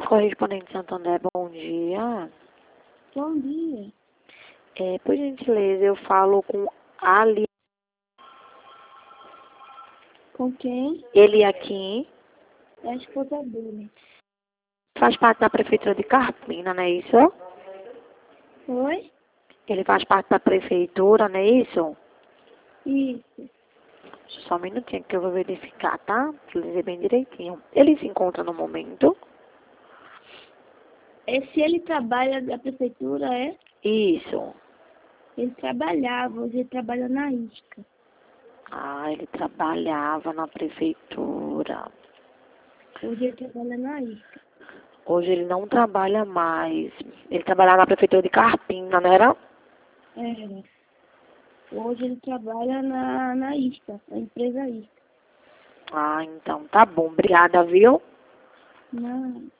Correspondente Santander, bom dia. Bom dia. Por gentileza, eu falo com Ali. Com quem? Ele aqui É a esposa dele. faz parte da prefeitura de Carpina, não é isso? Oi? Ele faz parte da prefeitura, não é isso? Isso. Só um minutinho que eu vou verificar, tá? Pra dizer bem direitinho. Ele se encontra no momento? Se ele trabalha da prefeitura, é? Isso. Ele trabalhava, hoje ele trabalha na isca. Ah, ele trabalhava na prefeitura. Hoje ele trabalha na isca. Hoje ele não trabalha mais. Ele trabalhava na prefeitura de Carpina, não era? É. Hoje ele trabalha na isca, na empresa isca. Ah, então tá bom. Obrigada, viu? Não.